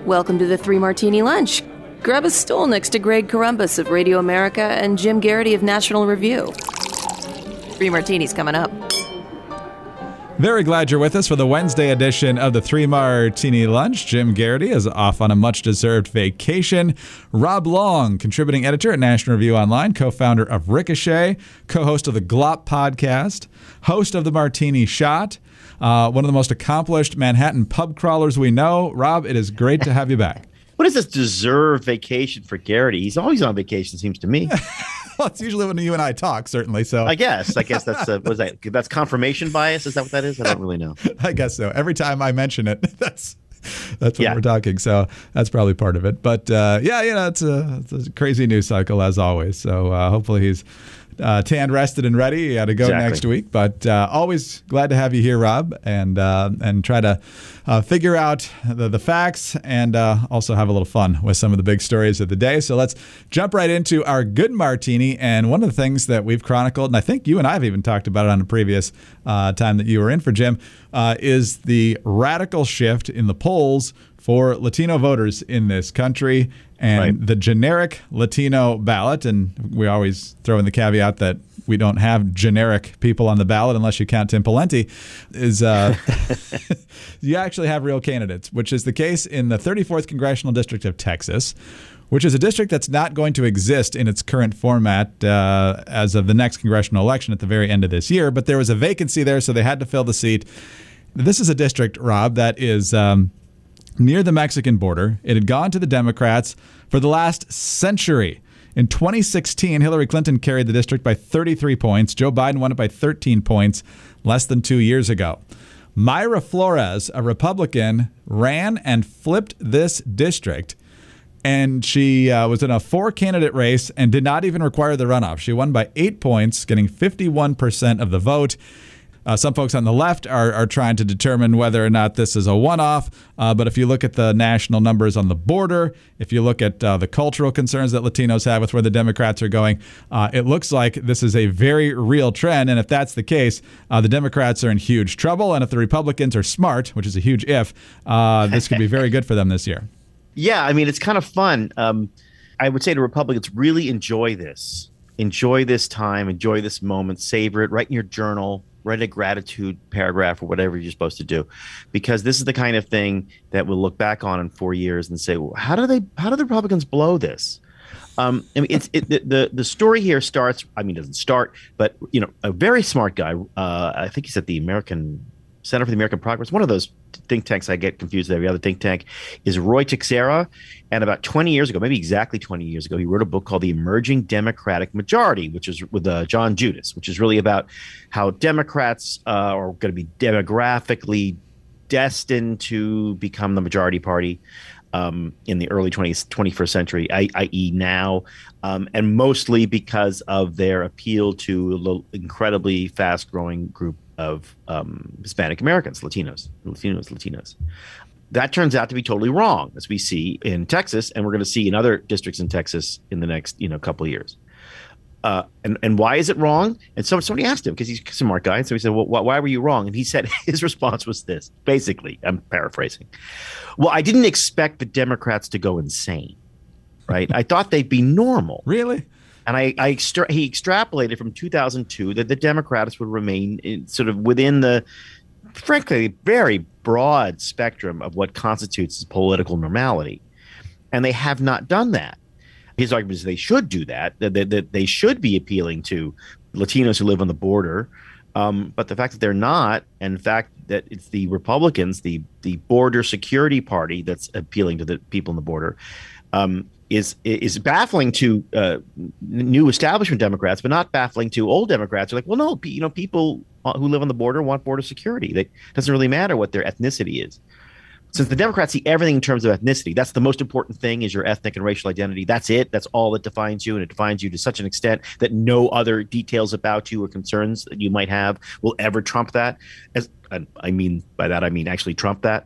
Welcome to the Three Martini Lunch. Grab a stool next to Greg Corombos of Radio America and Jim Garrity of National Review. Three Martinis coming up. Very glad you're with us for the Wednesday edition of the Three Martini Lunch. Jim Garrity is off on a much-deserved vacation. Rob Long, contributing editor at National Review Online, co-founder of Ricochet, co-host of the Glop podcast, host of the Martini Shot, one of the most accomplished Manhattan pub crawlers we know. Rob, it is great to have you back. What is this deserved vacation for Garrity? He's always on vacation, seems to me. Well, it's usually when you and I talk, certainly. So I guess that's that's confirmation bias. Is that what that is? I don't really know. I guess so. Every time I mention it, that's when we're talking. So that's probably part of it. But it's a crazy news cycle as always. So hopefully he's tanned, rested, and ready. He had to go next week. But always glad to have you here, Rob, and try to figure out the facts and also have a little fun with some of the big stories of the day. So let's jump right into our good martini. And one of the things that we've chronicled, and I think you and I have even talked about it on a previous time that you were in for, Jim, is the radical shift in the polls for Latino voters in this country and the generic Latino ballot. And we always throw in the caveat that we don't have generic people on the ballot unless you count Tim Pawlenty, is you actually have real candidates, which is the case in the 34th Congressional District of Texas, which is a district that's not going to exist in its current format as of the next congressional election at the very end of this year. But there was a vacancy there, so they had to fill the seat. This is a district, Rob, that is near the Mexican border. It had gone to the Democrats for the last century. In 2016, Hillary Clinton carried the district by 33 points. Joe Biden won it by 13 points less than 2 years ago. Mayra Flores, a Republican, ran and flipped this district. And she was in a 4-candidate race and did not even require the runoff. She won by 8 points, getting 51% of the vote. Some folks on the left are trying to determine whether or not this is a one-off. But if you look at the national numbers on the border, if you look at the cultural concerns that Latinos have with where the Democrats are going, it looks like this is a very real trend. And if that's the case, the Democrats are in huge trouble. And if the Republicans are smart, which is a huge if, this could be very good for them this year. Yeah, I mean, it's kind of fun. I would say to Republicans, really enjoy this. Enjoy this time. Enjoy this moment. Savor it. Write in your journal. Write a gratitude paragraph or whatever you're supposed to do, because this is the kind of thing that we'll look back on in 4 years and say, well, how do the Republicans blow this? I mean, the story here starts. I mean, it doesn't start, but a very smart guy. I think he's at the American Center for the American Progress. One of those think tanks I get confused with every other think tank is Roy Teixeira. And about 20 years ago, maybe exactly 20 years ago, he wrote a book called The Emerging Democratic Majority, which is with John Judis, which is really about how Democrats are going to be demographically destined to become the majority party in the early 21st century, i.e. now, and mostly because of their appeal to the incredibly fast-growing group of Hispanic Americans, Latinos. That turns out to be totally wrong, as we see in Texas, and we're going to see in other districts in Texas in the next couple of years. And why is it wrong? And so somebody asked him, because he's a smart guy, and so he said, well, why were you wrong? And he said his response was this, basically, I'm paraphrasing. Well, I didn't expect the Democrats to go insane, right? I thought they'd be normal. Really? And he extrapolated from 2002 that the Democrats would remain sort of within the, frankly, very broad spectrum of what constitutes political normality. And they have not done that. His argument is they should do that they should be appealing to Latinos who live on the border. But the fact that they're not, and the fact that it's the Republicans, the border security party that's appealing to the people on the border, is baffling to new establishment Democrats, but not baffling to old Democrats. They're like, well, no, people who live on the border want border security. It doesn't really matter what their ethnicity is. Since the Democrats see everything in terms of ethnicity, that's the most important thing, is your ethnic and racial identity. That's it. That's all that defines you. And it defines you to such an extent that no other details about you or concerns that you might have will ever trump that. By that, I mean actually trump that.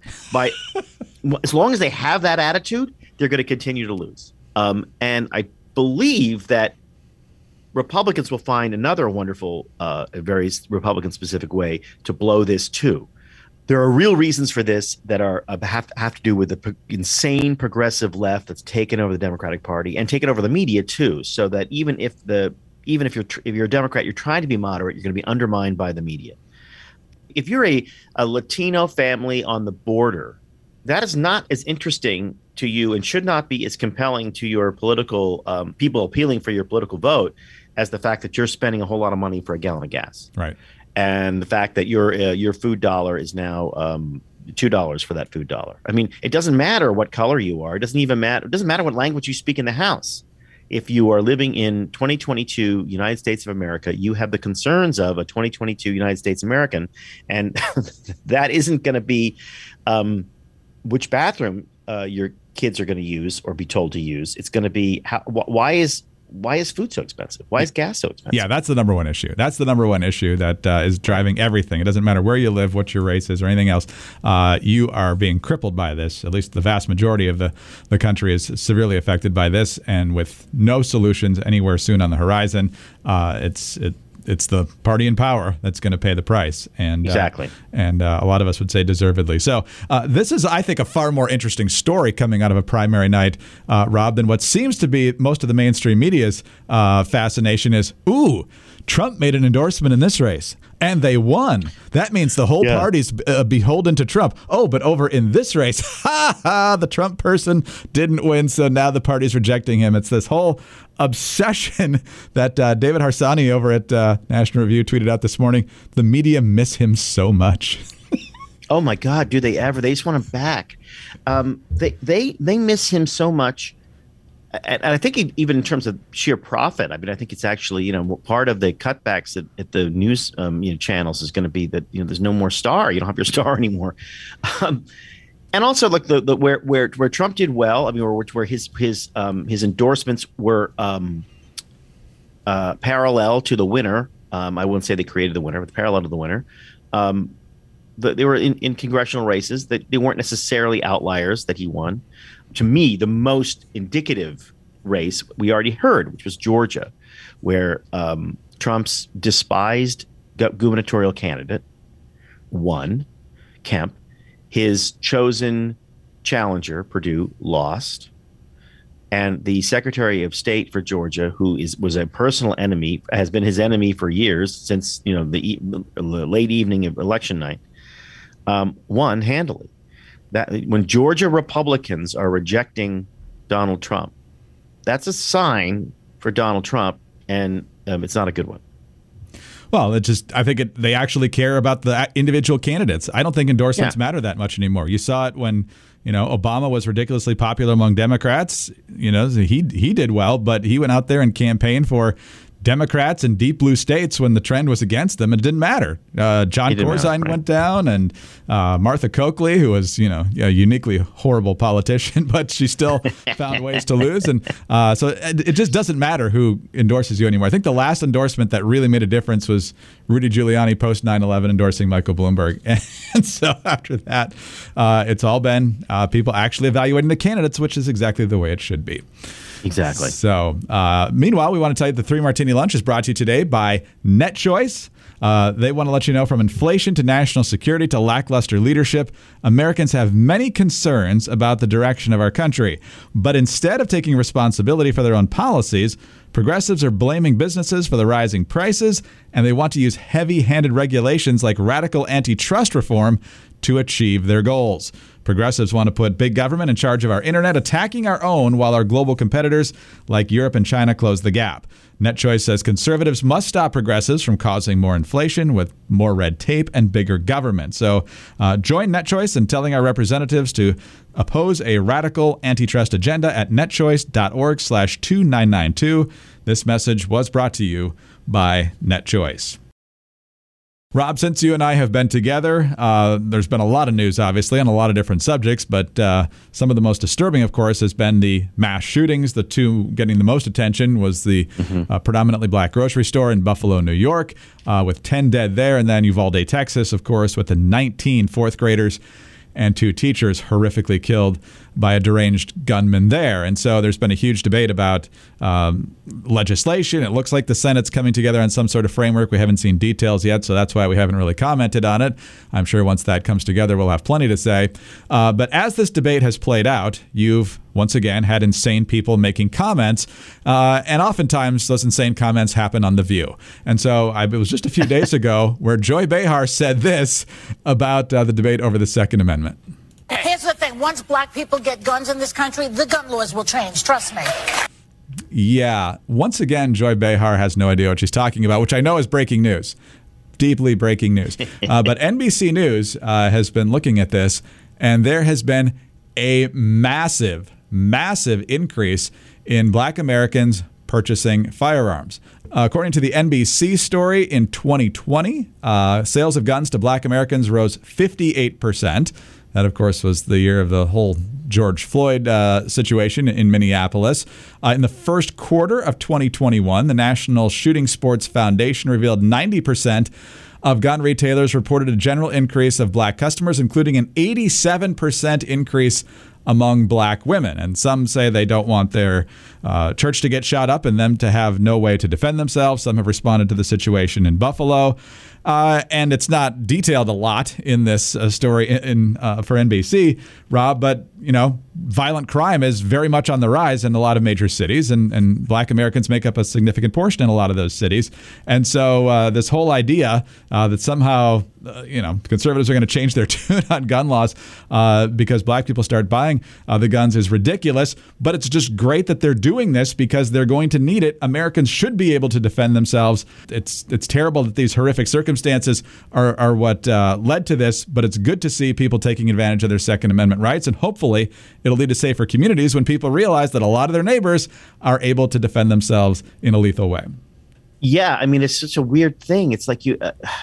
As long as they have that attitude, they're going to continue to lose. And I believe that Republicans will find another wonderful, very Republican-specific way to blow this too. There are real reasons for this that are have to do with the insane progressive left that's taken over the Democratic Party and taken over the media too. So that even if you're a Democrat, you're trying to be moderate, you're going to be undermined by the media. If you're a Latino family on the border, that is not as interesting to you and should not be as compelling to your political people appealing for your political vote as the fact that you're spending a whole lot of money for a gallon of gas. Right. And the fact that your food dollar is now $2 for that food dollar. I mean, it doesn't matter what color you are. It doesn't even matter. It doesn't matter what language you speak in the house. If you are living in 2022 United States of America, you have the concerns of a 2022 United States American, and that isn't going to be which bathroom your kids are going to use or be told to use. It's going to be why is food so expensive? Why is gas so expensive? Yeah, that's the number one issue. That's the number one issue that is driving everything. It doesn't matter where you live, what your race is, or anything else. You are being crippled by this. At least the vast majority of the country is severely affected by this, and with no solutions anywhere soon on the horizon, it's the party in power that's going to pay the price. And exactly. And a lot of us would say deservedly. So this is, I think, a far more interesting story coming out of a primary night, Rob, than what seems to be most of the mainstream media's fascination is, ooh, Trump made an endorsement in this race, and they won. That means the whole party's beholden to Trump. Oh, but over in this race, the Trump person didn't win, so now the party's rejecting him. It's this whole obsession that David Harsanyi over at National Review tweeted out this morning. The media miss him so much. Oh, my God, do they ever? They just want him back. They miss him so much. And I think even in terms of sheer profit, I mean, I think it's actually, part of the cutbacks at the news channels is going to be that, there's no more star. You don't have your star anymore. And also, like where Trump did well, I mean, where his endorsements were parallel to the winner. I wouldn't say they created the winner, but parallel to the winner. They were in congressional races that they weren't necessarily outliers that he won. To me, the most indicative race we already heard, which was Georgia, where Trump's despised gubernatorial candidate won, Kemp. His chosen challenger, Perdue, lost. And the Secretary of State for Georgia, who was a personal enemy, has been his enemy for years, since the late evening of election night, won handily. That when Georgia Republicans are rejecting Donald Trump, that's a sign for Donald Trump, and it's not a good one. Well, I think they actually care about the individual candidates. I don't think endorsements matter that much anymore. You saw it when, Obama was ridiculously popular among Democrats. He did well, but he went out there and campaigned for Democrats in deep blue states when the trend was against them. It didn't matter. John Corzine went down, and Martha Coakley, who was, a uniquely horrible politician, but she still found ways to lose. And so it just doesn't matter who endorses you anymore. I think the last endorsement that really made a difference was Rudy Giuliani post 9/11 endorsing Michael Bloomberg. And so after that, it's all been people actually evaluating the candidates, which is exactly the way it should be. Exactly. So, meanwhile, we want to tell you the 3 Martini Lunch is brought to you today by NetChoice. They want to let you know, from inflation to national security to lackluster leadership, Americans have many concerns about the direction of our country. But instead of taking responsibility for their own policies, progressives are blaming businesses for the rising prices, and they want to use heavy-handed regulations like radical antitrust reform to achieve their goals. Progressives want to put big government in charge of our internet, attacking our own while our global competitors like Europe and China close the gap. NetChoice says conservatives must stop progressives from causing more inflation with more red tape and bigger government. So join NetChoice in telling our representatives to oppose a radical antitrust agenda at netchoice.org/2992. This message was brought to you by NetChoice. Rob, since you and I have been together, there's been a lot of news, obviously, on a lot of different subjects, but some of the most disturbing, of course, has been the mass shootings. The two getting the most attention was the predominantly black grocery store in Buffalo, New York, with 10 dead there, and then Uvalde, Texas, of course, with the 19 fourth graders and 2 teachers horrifically killed by a deranged gunman there. And so there's been a huge debate about legislation. It looks like the Senate's coming together on some sort of framework. We haven't seen details yet, so that's why we haven't really commented on it. I'm sure once that comes together, we'll have plenty to say. But as this debate has played out, you've once again had insane people making comments, and oftentimes those insane comments happen on The View. And so it was just a few days ago where Joy Behar said this about the debate over the Second Amendment. Here's the thing. Once black people get guns in this country, the gun laws will change. Trust me. Yeah. Once again, Joy Behar has no idea what she's talking about, which I know is breaking news. Deeply breaking news. But NBC News has been looking at this, and there has been a massive increase in black Americans purchasing firearms. According to the NBC story, in 2020, sales of guns to black Americans rose 58%. That, of course, was the year of the whole George Floyd situation in Minneapolis. In the first quarter of 2021, the National Shooting Sports Foundation revealed 90% of gun retailers reported a general increase of black customers, including an 87% increase among black women. And some say they don't want their church to get shot up and them to have no way to defend themselves. Some have responded to the situation in Buffalo. And it's not detailed a lot in this story for NBC, Rob, but, violent crime is very much on the rise in a lot of major cities, and black Americans make up a significant portion in a lot of those cities. And so this whole idea that somehow, conservatives are going to change their tune on gun laws because black people start buying the guns is ridiculous. But it's just great that they're doing this because they're going to need it. Americans should be able to defend themselves. It's terrible that these horrific circumstances are what led to this, but it's good to see people taking advantage of their Second Amendment rights, and hopefully it'll lead to safer communities when people realize that a lot of their neighbors are able to defend themselves in a lethal way. Yeah, I mean, it's such a weird thing. It's like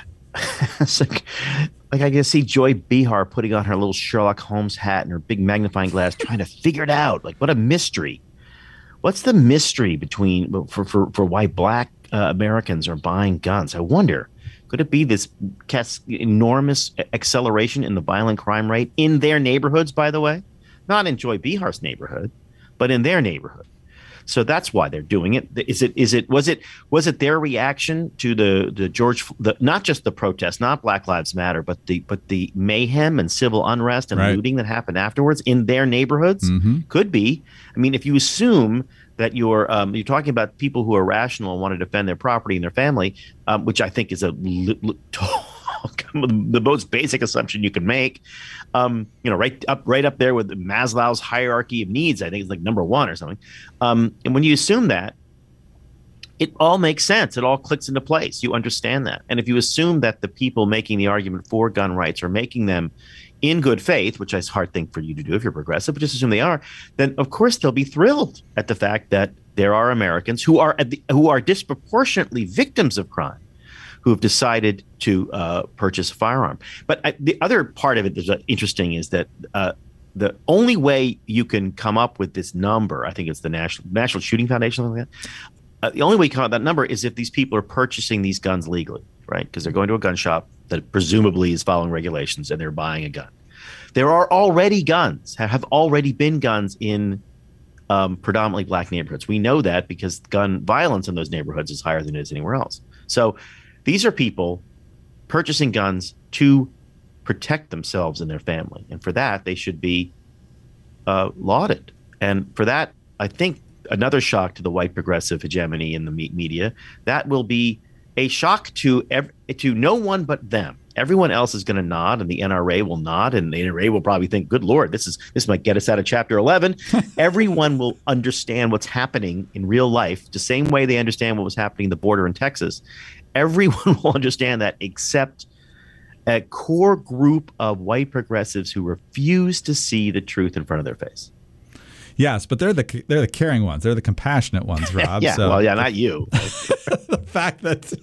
it's like I can see Joy Behar putting on her little Sherlock Holmes hat and her big magnifying glass, trying to figure it out. Like, what a mystery! What's the mystery for why black Americans are buying guns? I wonder. Could it be this enormous acceleration in the violent crime rate in their neighborhoods, by the way? Not in Joy Behar's neighborhood, but in their neighborhood. So that's why they're doing it. Was it their reaction to the not just the protest, not Black Lives Matter, but the mayhem and civil unrest and looting that happened afterwards in their neighborhoods? Mm-hmm. Could be. I mean, if you assume that you're talking about people who are rational and want to defend their property and their family, which I think is the most basic assumption you can make. Right up there with Maslow's hierarchy of needs. I think it's like number 1 or something. And when you assume that, it all makes sense. It all clicks into place. You understand that. And if you assume that the people making the argument for gun rights are making them in good faith, which is a hard thing for you to do if you're progressive, but just assume they are, then of course they'll be thrilled at the fact that there are Americans who are disproportionately victims of crime who have decided to purchase a firearm. But the other part of it that's interesting is that the only way you can come up with this number, I think it's the National Shooting Foundation, something like that. The only way you come up with that number is if these people are purchasing these guns legally, right? Because they're going to a gun shop that presumably is following regulations and they're buying a gun. There are already guns, have already been guns in predominantly black neighborhoods. We know that because gun violence in those neighborhoods is higher than it is anywhere else. So these are people purchasing guns to protect themselves and their family. And for that, they should be lauded. And for that, I think another shock to the white progressive hegemony in the media, that will be a shock to no one but them. Everyone else is going to nod, and the NRA will nod, and the NRA will probably think, good Lord, this might get us out of Chapter 11. Everyone will understand what's happening in real life the same way they understand what was happening at the border in Texas. Everyone will understand that except a core group of white progressives who refuse to see the truth in front of their face. Yes, but they're the caring ones. They're the compassionate ones, Rob. Yeah, so well, yeah, not you. The fact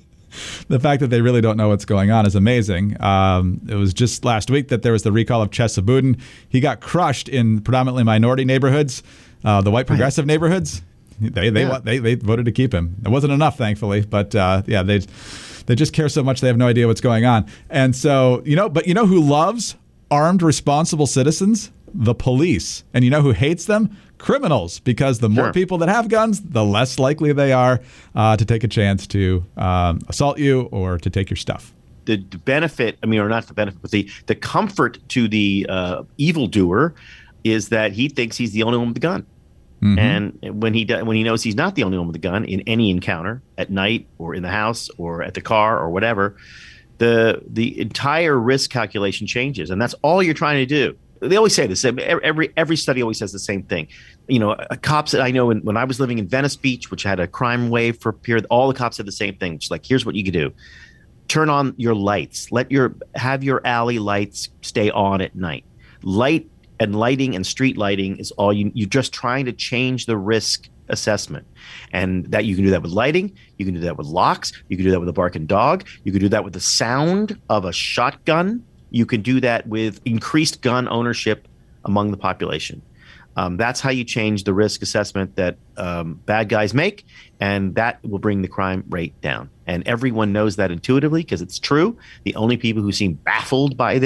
that they really don't know what's going on is amazing. It was just last week that there was the recall of Chesa Boudin. He got crushed in predominantly minority neighborhoods, the white progressive neighborhoods. They voted to keep him. It wasn't enough, thankfully, but they just care so much they have no idea what's going on. And so, but who loves armed, responsible citizens? The police. And you know who hates them? Criminals, because the more people that have guns, the less likely they are to take a chance to assault you or to take your stuff. The benefit, or not the benefit, but the comfort to the evildoer is that he thinks he's the only one with the gun. Mm-hmm. And when he knows he's not the only one with the gun in any encounter at night or in the house or at the car or whatever, the entire risk calculation changes, and that's all you're trying to do. They always say this. Every study always says the same thing. Cops that I know when I was living in Venice Beach, which had a crime wave for a period, all the cops said the same thing. It's like, here's what you can do: turn on your lights. Have your alley lights stay on at night. Lighting and street lighting is all you're just trying to change the risk assessment. And that you can do that with lighting, you can do that with locks, you can do that with a barking dog, you can do that with the sound of a shotgun, you can do that with increased gun ownership among the population. That's how you change the risk assessment that bad guys make, and that will bring the crime rate down. And everyone knows that intuitively because it's true. The only people who seem baffled by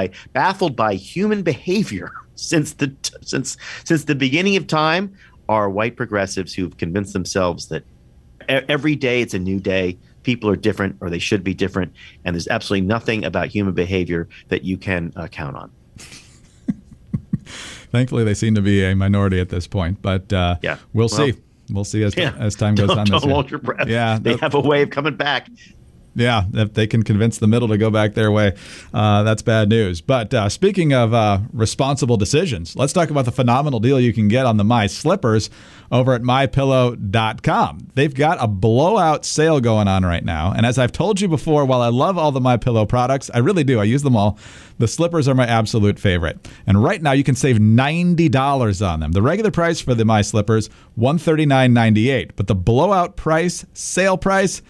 human behavior since the beginning of time are white progressives who've convinced themselves that every day it's a new day. People are different, or they should be different, and there's absolutely nothing about human behavior that you can count on. Thankfully, they seem to be a minority at this point, but we'll see. We'll see as time goes on. Don't hold your breath. Yeah, they have a way of coming back. Yeah, if they can convince the middle to go back their way, that's bad news. But speaking of responsible decisions, let's talk about the phenomenal deal you can get on the My Slippers over at MyPillow.com. They've got a blowout sale going on right now. And as I've told you before, while I love all the MyPillow products, I really do. I use them all. The slippers are my absolute favorite. And right now you can save $90 on them. The regular price for the My Slippers, $139.98. But the blowout price, sale price,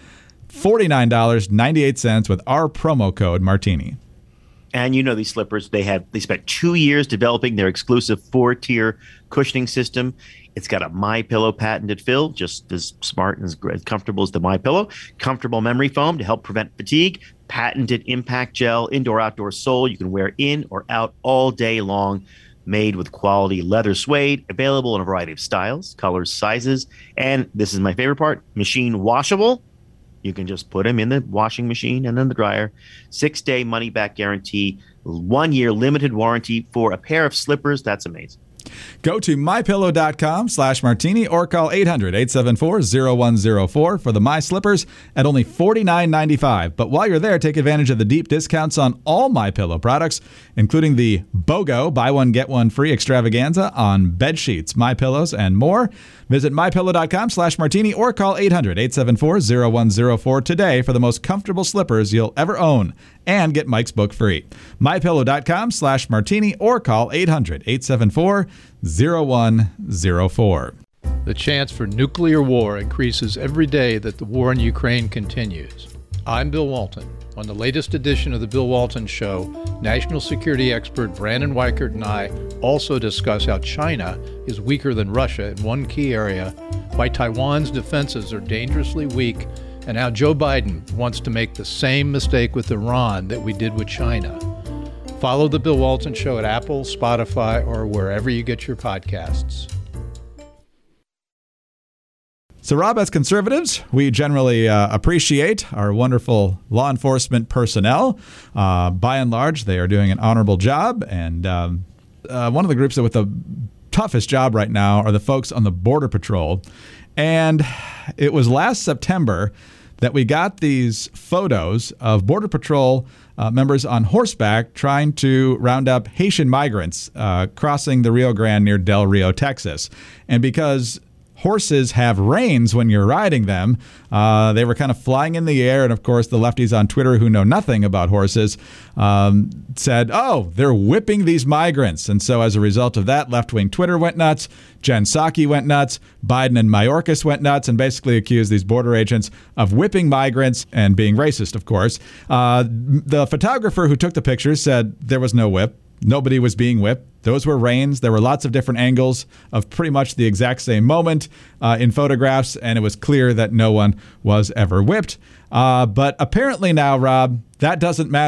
$49.98 with our promo code Martini. And these slippers, they spent 2 years developing their exclusive 4-tier cushioning system. It's got a MyPillow patented fill, just as smart and as comfortable as the MyPillow. Comfortable memory foam to help prevent fatigue. Patented impact gel, indoor-outdoor sole you can wear in or out all day long. Made with quality leather suede, available in a variety of styles, colors, sizes. And this is my favorite part, machine washable. You can just put them in the washing machine and in the dryer. 6-day money-back guarantee. 1 year limited warranty for a pair of slippers. That's amazing. Go to MyPillow.com/Martini or call 800-874-0104 for the My Slippers at only $49.95. But while you're there, take advantage of the deep discounts on all MyPillow products, including the BOGO, buy one, get one free extravaganza on bed sheets, MyPillows, and more. Visit MyPillow.com/Martini or call 800-874-0104 today for the most comfortable slippers you'll ever own. And get Mike's book free. MyPillow.com/Martini or call 800-874-0104. The chance for nuclear war increases every day that the war in Ukraine continues. I'm Bill Walton. On the latest edition of The Bill Walton Show, national security expert Brandon Weichert and I also discuss how China is weaker than Russia in one key area, why Taiwan's defenses are dangerously weak, and how Joe Biden wants to make the same mistake with Iran that we did with China. Follow The Bill Walton Show at Apple, Spotify, or wherever you get your podcasts. So, Rob, as conservatives, we generally appreciate our wonderful law enforcement personnel. By and large, they are doing an honorable job. And one of the groups that with the toughest job right now are the folks on the Border Patrol. And it was last September that we got these photos of Border Patrol members on horseback trying to round up Haitian migrants crossing the Rio Grande near Del Rio, Texas. And because horses have reins when you're riding them, they were kind of flying in the air. And of course, the lefties on Twitter who know nothing about horses said, oh, they're whipping these migrants. And so as a result of that, left-wing Twitter went nuts. Jen Psaki went nuts. Biden and Mayorkas went nuts and basically accused these border agents of whipping migrants and being racist, of course. The photographer who took the pictures said there was no whip. Nobody was being whipped. Those were reins. There were lots of different angles of pretty much the exact same moment in photographs, and it was clear that no one was ever whipped. But apparently now, Rob, that doesn't matter.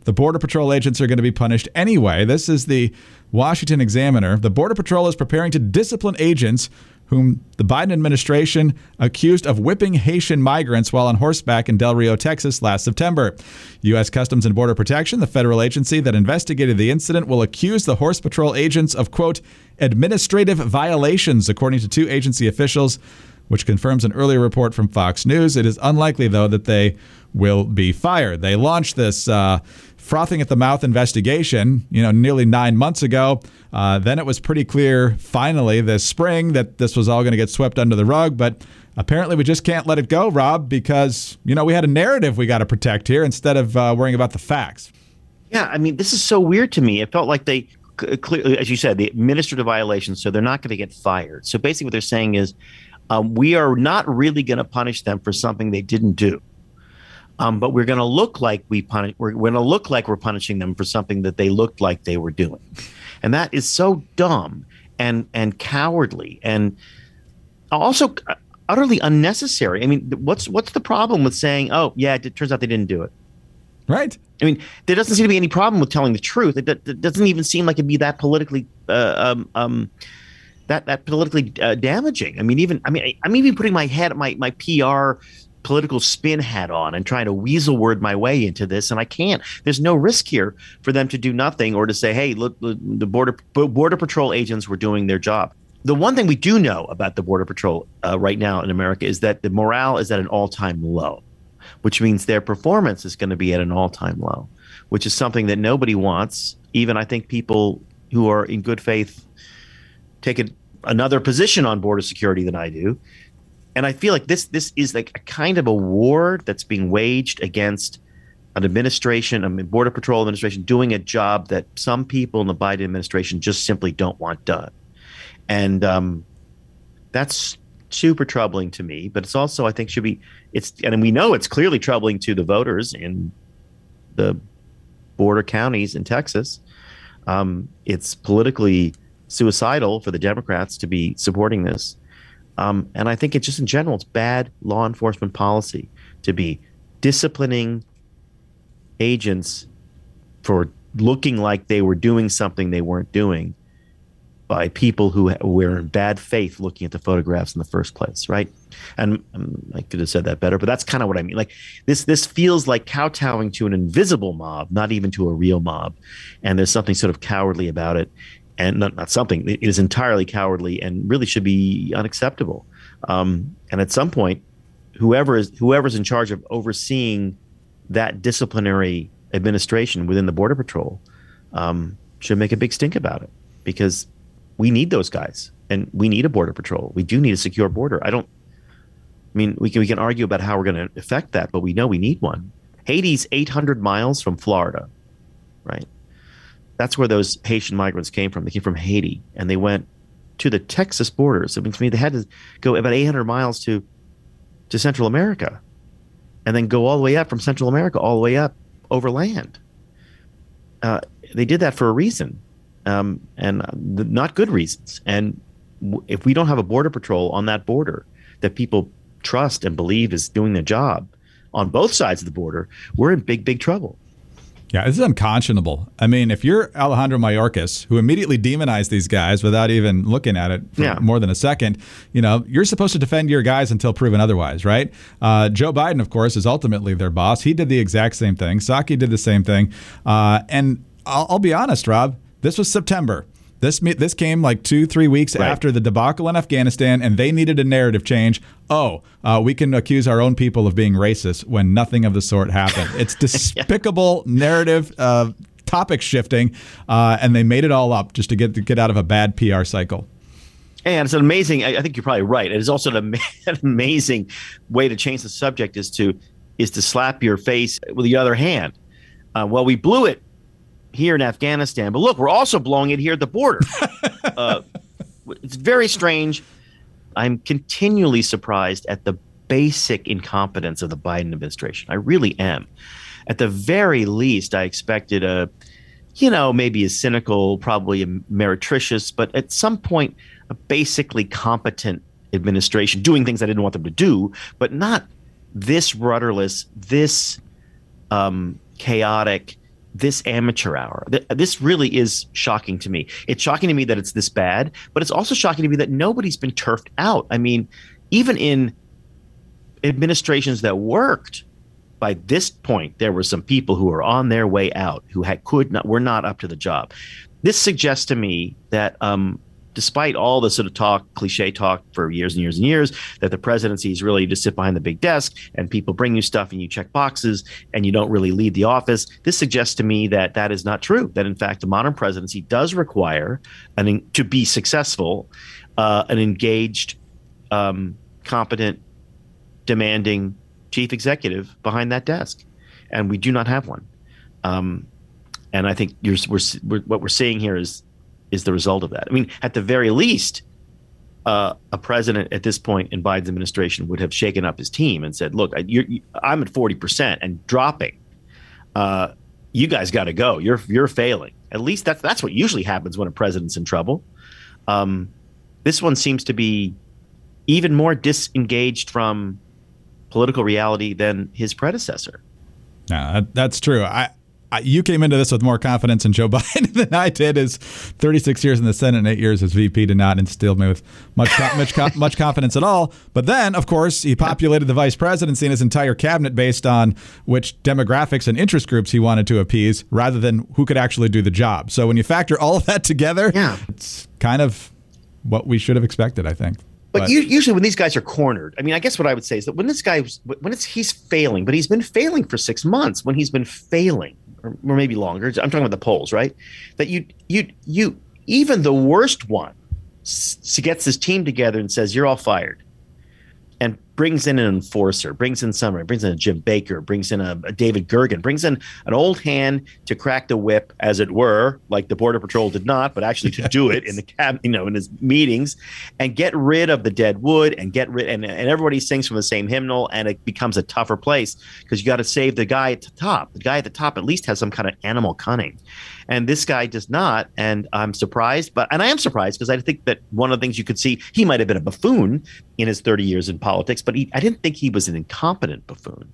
the Border Patrol agents are going to be punished anyway. This is the Washington Examiner. The Border Patrol is preparing to discipline agents whom the Biden administration accused of whipping Haitian migrants while on horseback in Del Rio, Texas last September. U.S. Customs and Border Protection, the federal agency that investigated the incident, will accuse the Horse Patrol agents of, quote, administrative violations, according to 2 agency officials, which confirms an earlier report from Fox News. It is unlikely, though, that they will be fired. They launched this frothing at the mouth investigation, nearly 9 months ago. Then it was pretty clear finally this spring that this was all going to get swept under the rug. But apparently we just can't let it go, Rob, because, we had a narrative we got to protect here instead of worrying about the facts. Yeah, I mean, this is so weird to me. It felt like they clearly, as you said, the administrative violations, so they're not going to get fired. So basically what they're saying is we are not really going to punish them for something they didn't do. But we're going to look like we're going to look like we're punishing them for something that they looked like they were doing, and that is so dumb and cowardly and also utterly unnecessary. I mean, what's the problem with saying, "Oh, yeah, it turns out they didn't do it"? Right. I mean, there doesn't seem to be any problem with telling the truth. It doesn't even seem like it'd be that politically that politically damaging. I mean, I'm even putting my PR political spin hat on and trying to weasel word my way into this, and I can't. There's no risk here for them to do nothing or to say, hey, look, the border patrol agents were doing their job. The one thing we do know about the Border Patrol right now in America is that the morale is at an all-time low, which means their performance is going to be at an all-time low, which is something that nobody wants. Even I think people who are in good faith take another position on border security than I do. And I feel like this is like a kind of a war that's being waged against an administration, Border Patrol administration, doing a job that some people in the Biden administration just simply don't want done. And that's super troubling to me. But it's also, I think, and we know it's clearly troubling to the voters in the border counties in Texas. It's politically suicidal for the Democrats to be supporting this. And I think it's just in general, it's bad law enforcement policy to be disciplining agents for looking like they were doing something they weren't doing by people who were in bad faith looking at the photographs in the first place, right? And I could have said that better, but that's kind of what I mean. Like this feels like kowtowing to an invisible mob, not even to a real mob. And there's something sort of cowardly about it. And not something, it is entirely cowardly and really should be unacceptable. And at some point, whoever's in charge of overseeing that disciplinary administration within the Border Patrol should make a big stink about it, because we need those guys and we need a Border Patrol. We do need a secure border. We can argue about how we're going to affect that, but we know we need one. Haiti's 800 miles from Florida, right? That's where those Haitian migrants came from. They came from Haiti, and they went to the Texas border. So they had to go about 800 miles to Central America, and then go all the way up from Central America, all the way up overland. They did that for a reason, and not good reasons. And if we don't have a Border Patrol on that border that people trust and believe is doing their job on both sides of the border, we're in big, big trouble. Yeah, this is unconscionable. I mean, if you're Alejandro Mayorkas, who immediately demonized these guys without even looking at it for more than a second, you're supposed to defend your guys until proven otherwise, right? Joe Biden, of course, is ultimately their boss. He did the exact same thing. Psaki did the same thing. And I'll be honest, Rob, this was September. This came like 2-3 weeks after the debacle in Afghanistan, and they needed a narrative change. We can accuse our own people of being racist when nothing of the sort happened. It's despicable narrative topic shifting, and they made it all up just to get out of a bad PR cycle. And it's an amazing. I think you're probably right. It is also an amazing way to change the subject is to slap your face with the other hand. Well, we blew it here in Afghanistan, but look, we're also blowing it here at the border. It's very strange. I'm continually surprised at the basic incompetence of the Biden administration. I really am. At the very least, I expected maybe a cynical, probably a meretricious, but at some point, a basically competent administration doing things I didn't want them to do, but not this rudderless, this chaotic, this amateur hour. This really is shocking to me. It's shocking to me that it's this bad, but it's also shocking to me that nobody's been turfed out. I mean, even in administrations that worked, by this point, there were some people who were on their way out who were not up to the job. This suggests to me that despite all the sort of cliche talk for years and years and years, that the presidency is really to sit behind the big desk and people bring you stuff and you check boxes and you don't really leave the office. This suggests to me that that is not true, that in fact, the modern presidency does require, to be successful, an engaged, competent, demanding chief executive behind that desk. And we do not have one. And I think what we're seeing here is the result of that. I mean, at the very least, a president at this point in Biden's administration would have shaken up his team and said, look, I'm at 40% and dropping. You guys got to go. You're failing. At least that's what usually happens when a president's in trouble. This one seems to be even more disengaged from political reality than his predecessor. No, that's true. You came into this with more confidence in Joe Biden than I did. His 36 years in the Senate and 8 years as VP did not instill me with much confidence at all. But then, of course, he populated the vice presidency and his entire cabinet based on which demographics and interest groups he wanted to appease rather than who could actually do the job. So when you factor all of that together, it's kind of what we should have expected, I think. But usually when these guys are cornered, I mean, I guess what I would say is that he's failing, but he's been failing for 6 months, when he's been failing, or maybe longer. I'm talking about the polls, right? That you even the worst one gets his team together and says, you're all fired, and brings in an enforcer, brings in a Jim Baker, brings in a David Gergen, brings in an old hand to crack the whip, as it were, like the Border Patrol did not, but actually to do it in the in his meetings, and get rid of the dead wood and and everybody sings from the same hymnal, and it becomes a tougher place because you got to save the guy at the top. The guy at the top at least has some kind of animal cunning. And this guy does not, and I'm surprised. And I am surprised because I think that one of the things you could see, he might have been a buffoon in his 30 years in politics, but I didn't think he was an incompetent buffoon.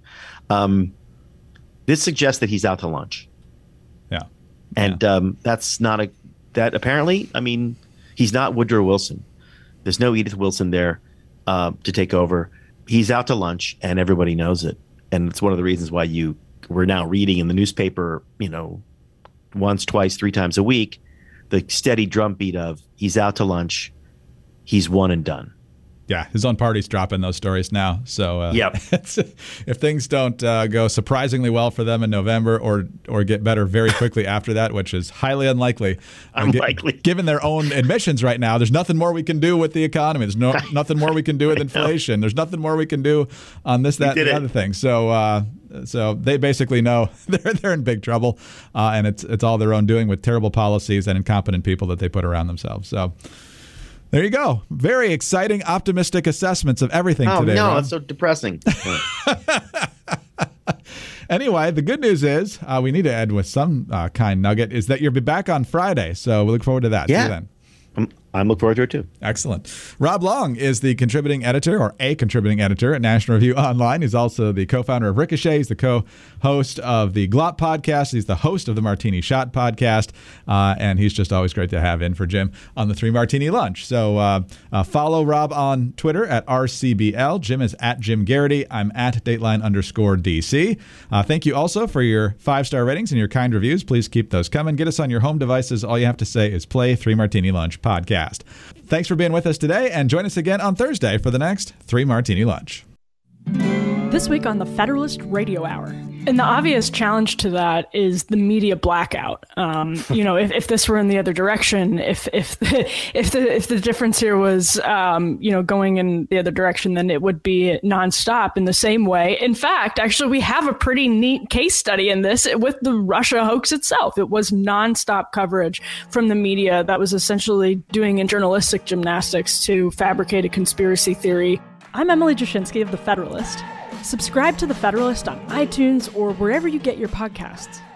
This suggests that he's out to lunch. Yeah. And that's not that apparently, I mean, he's not Woodrow Wilson. There's no Edith Wilson there to take over. He's out to lunch, and everybody knows it. And it's one of the reasons why we're now reading in the newspaper, once, twice, 3 times a week, the steady drumbeat of he's out to lunch, he's one and done. Yeah, his own party's dropping those stories now. So if things don't go surprisingly well for them in November or get better very quickly after that, which is highly unlikely. Given their own admissions right now, there's nothing more we can do with the economy. There's nothing more we can do with inflation. There's nothing more we can do on this, that, and the other thing. So they basically know they're in big trouble, and it's all their own doing with terrible policies and incompetent people that they put around themselves. So there you go. Very exciting, optimistic assessments of everything today. Oh, no, Rob. that's so depressing. Anyway, the good news is we need to end with some kind nugget, is that you'll be back on Friday. So we look forward to that. Yeah. See you then. I'm looking forward to it, too. Excellent. Rob Long is the contributing editor, or a contributing editor at National Review Online. He's also the co-founder of Ricochet. He's the co-host of the Glop podcast. He's the host of the Martini Shot podcast. And he's just always great to have in for Jim on the 3 Martini Lunch. So follow Rob on Twitter at RCBL. Jim is at Jim Garrity. I'm at Dateline_DC. Thank you also for your 5-star ratings and your kind reviews. Please keep those coming. Get us on your home devices. All you have to say is play 3 Martini Lunch podcast. Thanks for being with us today, and join us again on Thursday for the next 3 Martini Lunch. This week on the Federalist Radio Hour. And the obvious challenge to that is the media blackout. If this were in the other direction, if the difference here was, going in the other direction, then it would be nonstop in the same way. In fact, actually, we have a pretty neat case study in this with the Russia hoax itself. It was nonstop coverage from the media that was essentially doing journalistic gymnastics to fabricate a conspiracy theory. I'm Emily Jashinsky of The Federalist. Subscribe to The Federalist on iTunes or wherever you get your podcasts.